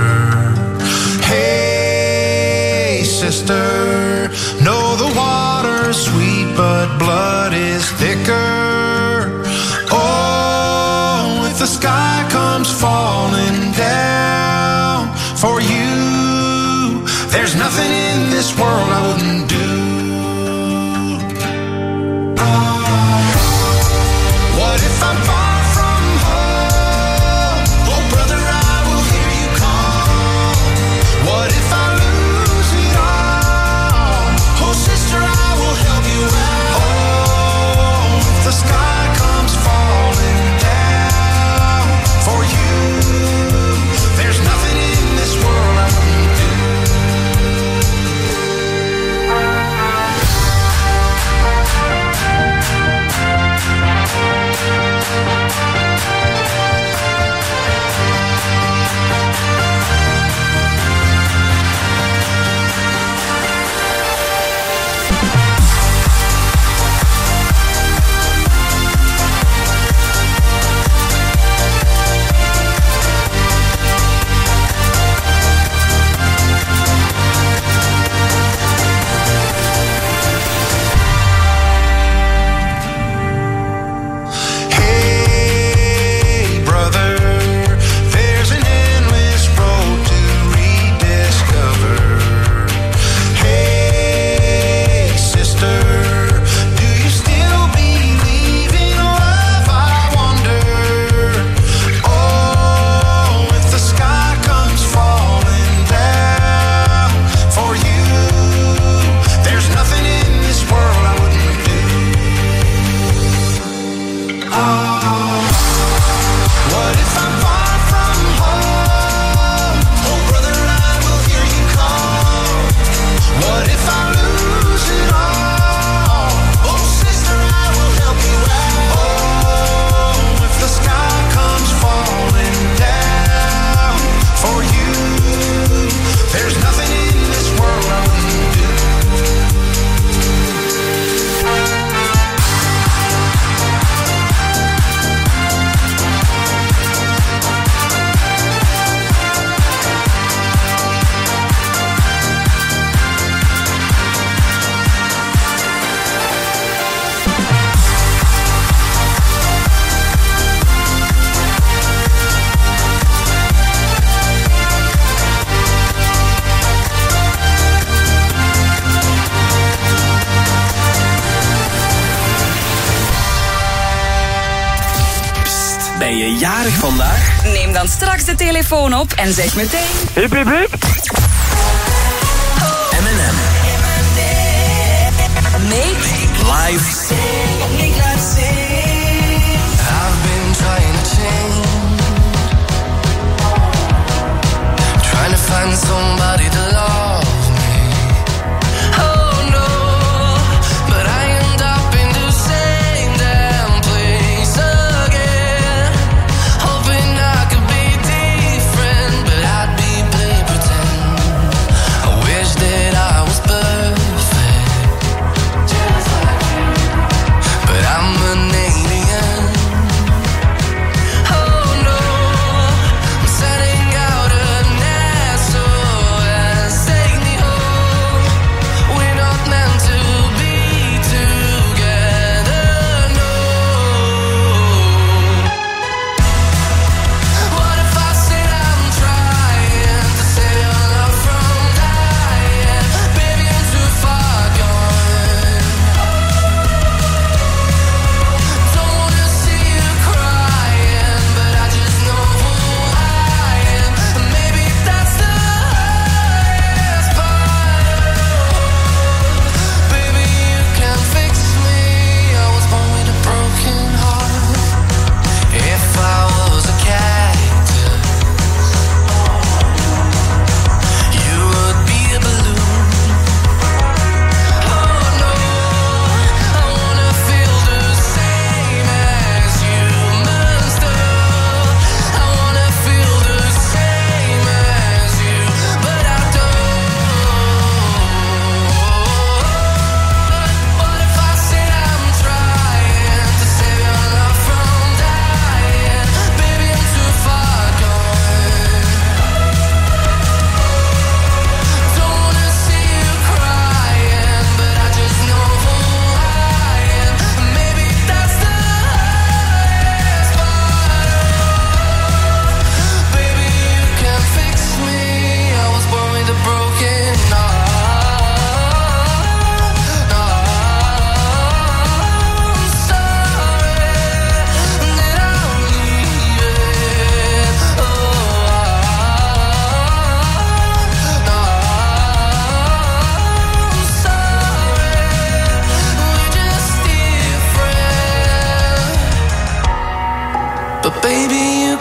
Hey, sister, know the water's sweet, but blood is thicker. Oh, if the sky comes falling down for you, there's nothing in this world I wouldn't do. What if I'm far from home? Oh, brother, I will hear you call. What if I lose it all? Oh, sister, I will help you out. Oh, if the sky comes falling down for you, there's nothing in this world I wouldn't do. Ben je jarig vandaag? Neem dan straks de telefoon op en zeg meteen... Hip, hip, hip. M en M. Make Live. I've been trying to change, trying to find somebody to love me. Oh no, but I end up in the same damn place again, hoping I could be different, but I'd be play pretend. I wish that I was perfect, just like you.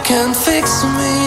can fix me.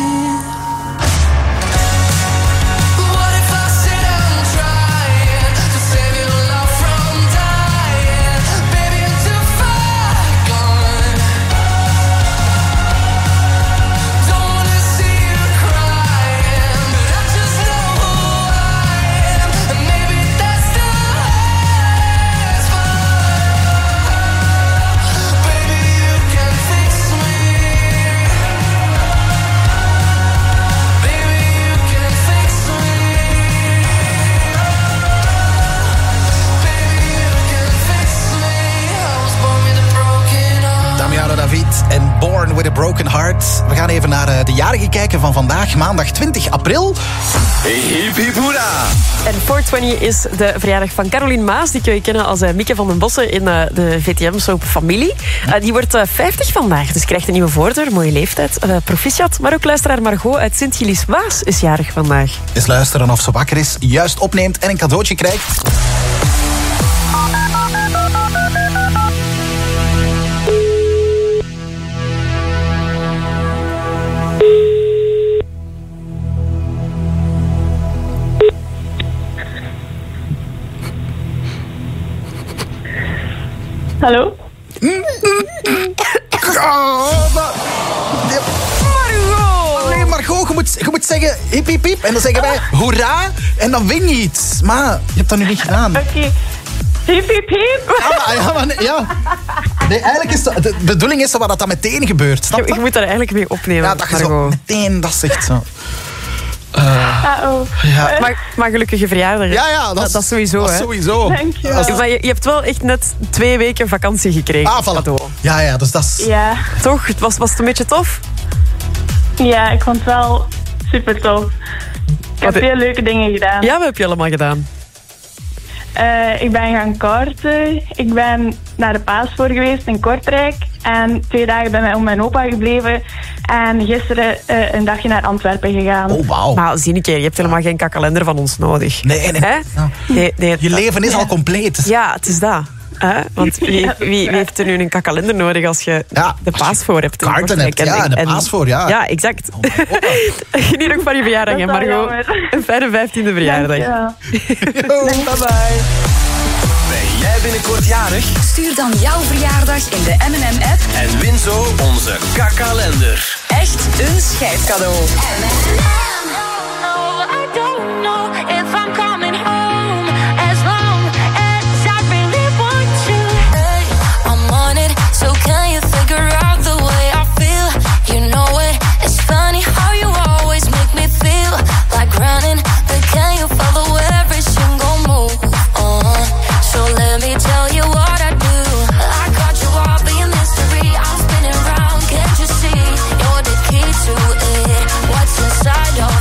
En Born with a Broken Heart. We gaan even naar de jarige kijken van vandaag, maandag twintig april. Hip hip hoera! En vierentwintig is de verjaardag van Caroline Maas. Die kun je kennen als uh, Mieke van den Bossen in uh, de V T M-soap Familie. Uh, die wordt uh, vijftig vandaag, dus krijgt een nieuwe voordeur. Mooie leeftijd. Uh, proficiat. Maar ook luisteraar Margot uit Sint-Gilles-Waas is jarig vandaag. Eens luisteren of ze wakker is, juist opneemt en een cadeautje krijgt. Hallo? Oh, maar... Margot! Nee, Margot, je moet, je moet zeggen hip hip hip. En dan zeggen wij hoera en dan win je iets. Maar je hebt dat nu niet gedaan. Oké. Okay. Hip hip hip. Ja, maar, ja, maar nee, ja. Nee, eigenlijk is dat, de bedoeling is dat dat meteen gebeurt. Snap je? Je, je moet daar eigenlijk mee opnemen. Ja, dat je zo meteen, dat zegt zo. Uh, Uh-oh. Ja. Maar, maar gelukkige verjaardag. Ja, ja, dat, dat, dat is sowieso. Dat is hè. sowieso. Dank je wel. Maar je, je hebt wel echt net twee weken vakantie gekregen. Ah, voilà. Ja, ja, dus dat is... Ja. Toch? Was, was het een beetje tof? Ja, ik vond het wel super tof. Ik heb veel leuke dingen gedaan. Ja, wat heb je allemaal gedaan? Uh, ik ben gaan karten. Ik ben naar de Paasvoor geweest in Kortrijk. En twee dagen bij mijn oma en opa gebleven. En gisteren uh, een dagje naar Antwerpen gegaan. Oh, wauw. Maar zie een keer, je hebt helemaal geen kakkalender van ons nodig. Nee, nee. Hè? Ja. nee, nee Je leven is ja. al compleet. Ja, het is dat. Hè? Want wie, wie, wie heeft er nu een kakkalender nodig als je ja, de Paasvoor hebt? Kaarten hebt, en, ja, de en, Paasvoor, ja. Ja, exact. Oh, Geniet nog van je verjaardag, hè, Margot. Een fijne vijftiende verjaardag. Ja. Yo, bye bye. Ben jij binnenkort jarig? Stuur dan jouw verjaardag in de M en M-app En win zo onze kakkalender. echt een schijfcadeau. Inside your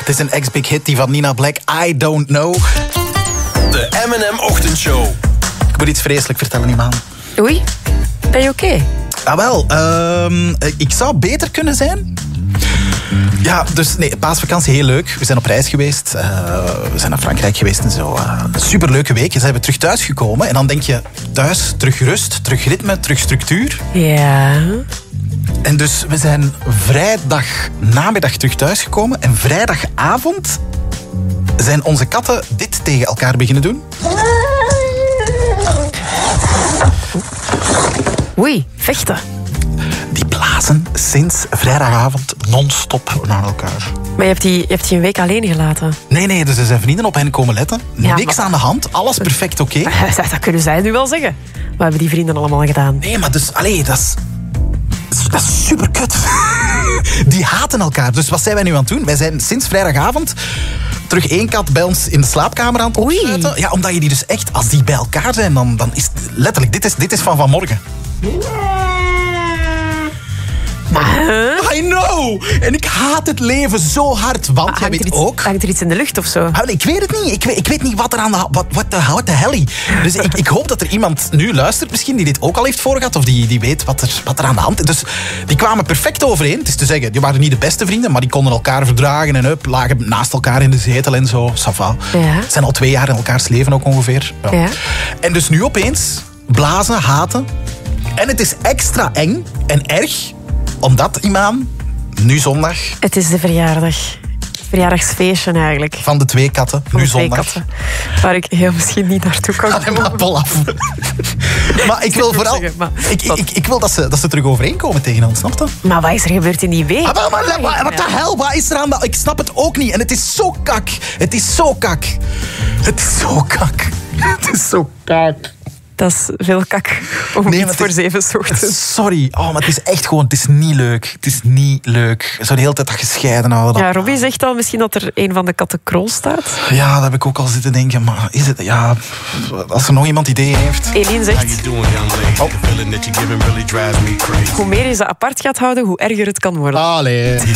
Het is een ex-big hit, die van Nina Black. I Don't Know. De M en M Ochtendshow. Ik moet iets vreselijk vertellen, Iman. Oei, ben je oké? Okay? Ah, wel. Uh, ik zou beter kunnen zijn. Ja, dus nee, paasvakantie heel leuk. We zijn op reis geweest. Uh, we zijn naar Frankrijk geweest en zo. Uh, een superleuke week. En zijn we terug thuis gekomen. En dan denk je, thuis, terug rust, terug ritme, terug structuur. Ja. En dus we zijn vrijdag namiddag terug thuisgekomen. En vrijdagavond zijn onze katten dit tegen elkaar beginnen doen. Oei, vechten. Die blazen sinds vrijdagavond non-stop naar elkaar. Maar je hebt, die, je hebt die een week alleen gelaten? Nee, nee, dus er zijn vrienden op hen komen letten. Ja, Niks maar... aan de hand, alles perfect oké. Okay. Dat kunnen zij nu wel zeggen. Wat hebben die vrienden allemaal gedaan? Nee, maar dus, allee, dat is... Dat is super kut. Die haten elkaar. Dus wat zijn wij nu aan het doen? Wij zijn sinds vrijdagavond terug één kat bij ons in de slaapkamer aan het opsluiten. Ja, omdat je die dus echt, als die bij elkaar zijn, dan, dan is het letterlijk, dit is, dit is van vanmorgen. Huh? I know! En ik haat het leven zo hard, want ah, jij weet iets, ook... Hangt er iets in de lucht of zo? Ah, ik weet het niet. Ik weet, ik weet niet wat er aan de... Wat, wat de, what the hell? Dus ik, ik hoop dat er iemand nu luistert misschien die dit ook al heeft voorgehad of die, die weet wat er, wat er aan de hand is. Dus die kwamen perfect overeen. Het is te zeggen, die waren niet de beste vrienden, maar die konden elkaar verdragen en up, lagen naast elkaar in de zetel en zo. Ça va. Ja. Zijn al twee jaar in elkaars leven ook ongeveer. Ja. Ja. En dus nu opeens blazen, haten. En het is extra eng en erg... Omdat, Imaan, nu zondag... Het is de verjaardag. Verjaardagsfeestje eigenlijk. Van de twee katten, Van nu de twee zondag. Katten, waar ik heel misschien niet naartoe kan komen. Ga hem af. Maar ik wil vooral... Zeggen, maar, ik, ik, ik wil dat ze, dat ze terug overeenkomen tegen ons, snap je? Maar wat is er gebeurd in die week? Ah, maar, maar, maar, wat de hel, wat is er aan de... Ik snap het ook niet. En het is zo kak. Het is zo kak. Het is zo kak. Het is zo kak. Dat is veel kak om nee, iets voor is, zeven ochtends. Sorry, oh, maar het is echt gewoon, het is niet leuk. Het is niet leuk. Zo de hele tijd dat gescheiden houden. Ja, Robbie zegt al misschien dat er een van de katten krol staat. Ja, dat heb ik ook al zitten denken. Maar is het, ja, als er nog iemand ideeën heeft. Eline zegt... Oh. Hoe meer je ze apart gaat houden, hoe erger het kan worden. Allee. You're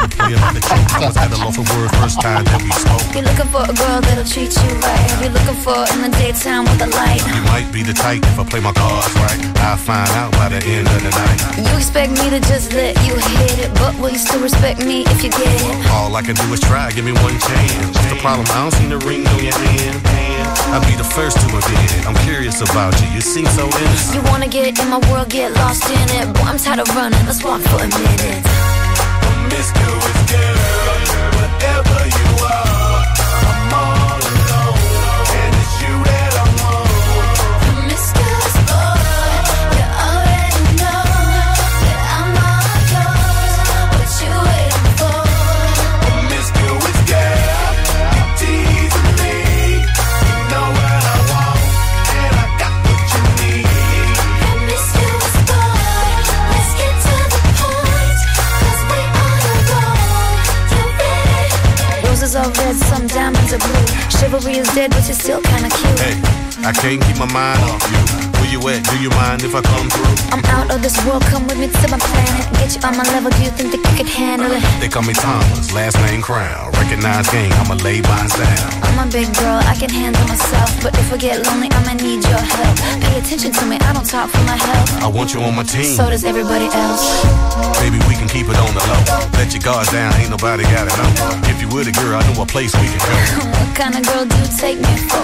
looking for a girl that'll treat you right. You're looking for in the daytime with a light. You might be the type if I play my cards right. I'll find out by the end of the night. You expect me to just let you hit it, but will you still respect me if you get it? All I can do is try, give me one chance. What's the problem? I don't see the ring on your hand. I'll be the first to admit it. I'm curious about you. You seem so innocent. You wanna get in my world, get lost in it. Boy, I'm tired of running. Let's walk for a minute. Promiscuous girl, whatever you are, I'm all alone, and it's you that I want. Promiscuous boy, you already know that I'm all yours. What you waiting for? Promiscuous girl, you teasing me. You know what I want, and I got what you need. Promiscuous boy, let's get to the point, 'cause we on a roll. You ready? Roses are red, some diamonds are blue. Chivalry is dead, but you're still kinda cute. Hey, I can't keep my mind off you. Where you at? Do you mind if I come through? I'm out of this world, come with me to my planet. Get you on my level, do you think that you could handle it? They call me Thomas, last name Crown. Recognize game, I'ma lay mine down. I'm a big girl, I can handle myself. But if I get lonely, I'ma need your help. Pay attention to me, I don't talk for my health. I want you on my team. So does everybody else. Baby, we can keep it on the low. Let your guards down, ain't nobody got it on. If you were the girl, I know a place we can go. What kind of girl do you take me for?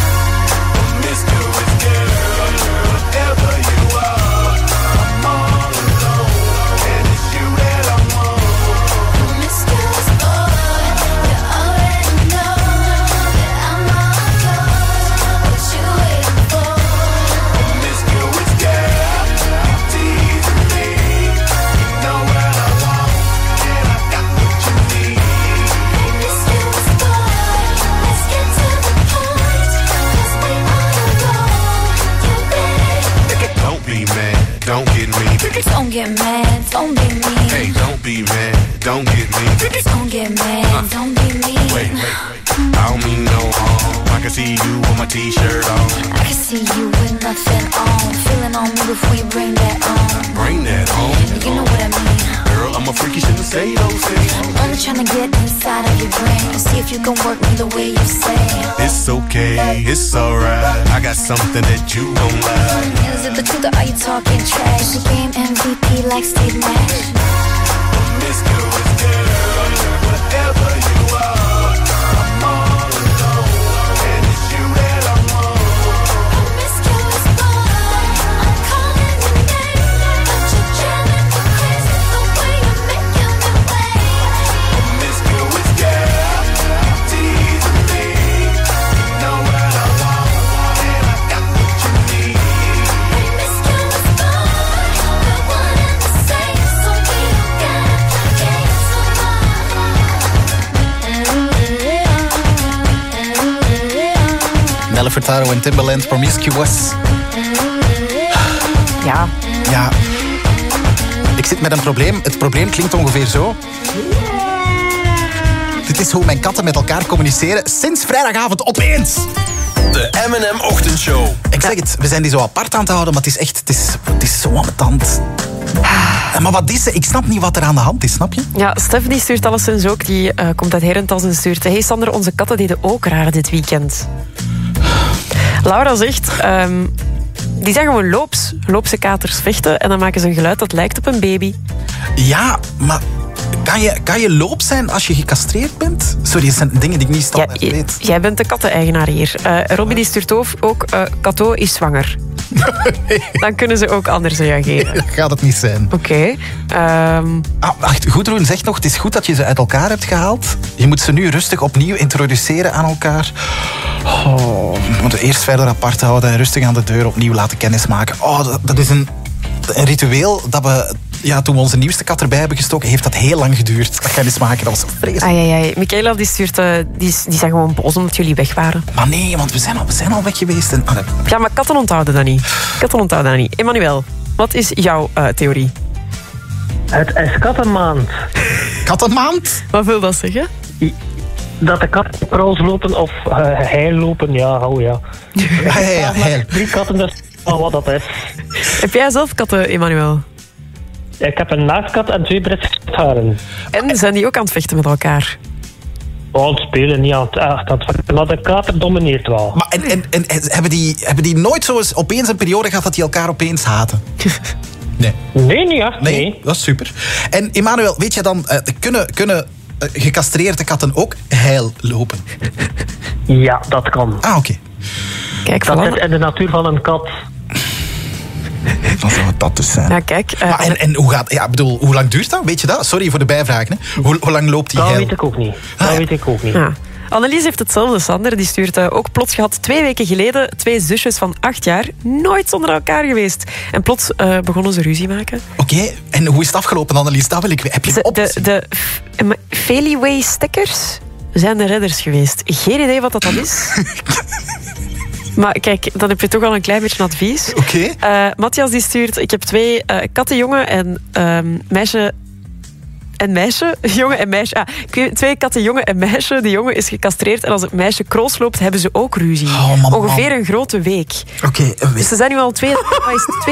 Promiscuous girl, whatever you are, I'm all alone, and it's you that I want. Promiscuous boy, you already know that I'm all yours. What you waiting for? Promiscuous girl, you teasing me. You know what I want, and I got what you need. Promiscuous boy, let's get to the point, 'cause we on a roll. You ready? Don't be mad, don't get me. Don't get mad, don't be mean. Hey, don't be mad, don't get me. Don't get mad, don't be mean. Wait, wait, wait. I don't mean no harm. I can see you with my t-shirt on. I can see you with nothing on. Feeling on me before you bring that on. Bring that on. You know what I mean. Girl, I'm a freaky, shouldn't say those things. I'm only trying to get inside inside of your brain and see if you can work me the way you say. It's okay, it's alright. I got something that you don't like. Is it the truth or are you talking trash? Is the game M V P like Steve Nash? Promiscuous girl, whatever you are, I'm all alone, and it's you that I want. Promiscuous boy, I'm calling your name, but you're jamming for crazy the way you're making me wait. Promiscuous girl, teasing me. You know what I want, and I got what you need. Promiscuous boy, we're one and the same, so we don't gotta play games Nelly Furtado en Timbaland, Promiscuous. Ja. Ja. Ik zit met een probleem. Het probleem klinkt ongeveer zo. Dit is hoe mijn katten met elkaar communiceren sinds vrijdagavond opeens. De M en M-ochtendshow. Ik zeg het, we zijn die zo apart aan het houden, maar het is echt, het is, het is zo ambetant. Maar wat is ze? Ik snap niet wat er aan de hand is, snap je? Ja, Stef die stuurt alleszins ook. Die uh, komt uit Herentals en stuurt... Hey Sander, onze katten deden ook raar dit weekend. Laura zegt... Um, die zijn gewoon loops. Loopse katers vechten en dan maken ze een geluid dat lijkt op een baby. Ja, maar kan je, kan je loop zijn als je gecastreerd bent? Sorry, dat zijn dingen die ik niet standaard ja, weet. Jij bent de katteneigenaar hier. Uh, Robbie die stuurt ook... Uh, Kato is zwanger. Nee. Dan kunnen ze ook anders reageren. Nee, dat gaat het niet zijn. Oké. Okay. Um... Ah, wacht, Goedroen zegt nog, het is goed dat je ze uit elkaar hebt gehaald. Je moet ze nu rustig opnieuw introduceren aan elkaar. Oh, we moeten eerst verder apart houden en rustig aan de deur opnieuw laten kennismaken. Oh, dat, dat is een, een ritueel dat we... Ja, toen we onze nieuwste kat erbij hebben gestoken, heeft dat heel lang geduurd. Dat kennismaken, dat was vreselijk. Ai, ai, ai. Michaela die stuurt, uh, die, die zijn gewoon boos omdat jullie weg waren. Maar nee, want we zijn al, we zijn al weg geweest. En, ah, dat... Ja, maar katten onthouden dat niet. Katten onthouden dat niet. Emmanuel, wat is jouw uh, theorie? Het is kattenmaand. Kattenmaand? Wat wil dat zeggen? Dat de katten cross lopen of uh, heil lopen, ja, hou ja. Ja, ja, ja, heil. Drie katten, dat is al wat dat is. Heb jij zelf katten, Emmanuel? Ik heb een naastkat en twee Britse haren. En zijn die ook aan het vechten met elkaar? Oh, het spelen niet aan het, aan het vechten, maar de kater domineert wel. Maar en, en, en hebben, die, hebben die nooit zo eens opeens een periode gehad dat die elkaar opeens haten? Nee. Nee, niet echt, nee. Nee, dat is super. En Emmanuel, weet je dan, uh, kunnen, kunnen uh, gecastreerde katten ook heil lopen? Ja, dat kan. Ah, oké. Okay. Kijk, dat zit in de natuur van een kat. Dan zou het dat dus zijn. Ja, kijk. Uh, maar en, en hoe gaat... Ja, bedoel, hoe lang duurt dat? Weet je dat? Sorry voor de bijvraag. Hè? Hoe, hoe lang loopt die Dat heil? weet ik ook niet. Dat ah, weet ik ook niet. Ja. Annelies heeft hetzelfde, Sander. Die stuurt uh, ook plots gehad twee weken geleden twee zusjes van acht jaar nooit zonder elkaar geweest. En plots uh, begonnen ze ruzie maken. Oké, okay. En hoe is het afgelopen, Annelies? Dat wil ik... Heb je een optie? De, de, de Feliway-stekkers zijn de redders geweest. Geen idee wat dat dan is. Maar kijk, dan heb je toch al een klein beetje advies. Oké. Okay. Uh, Matthias die stuurt... Ik heb twee uh, kattenjongen en um, meisje... En meisje, jongen en meisje. Ah, twee katten, jongen en meisje. De jongen is gecastreerd en als het meisje cross loopt, hebben ze ook ruzie. Oh, man, Ongeveer man. een grote week. Oké. Okay, dus ze zijn nu al twee...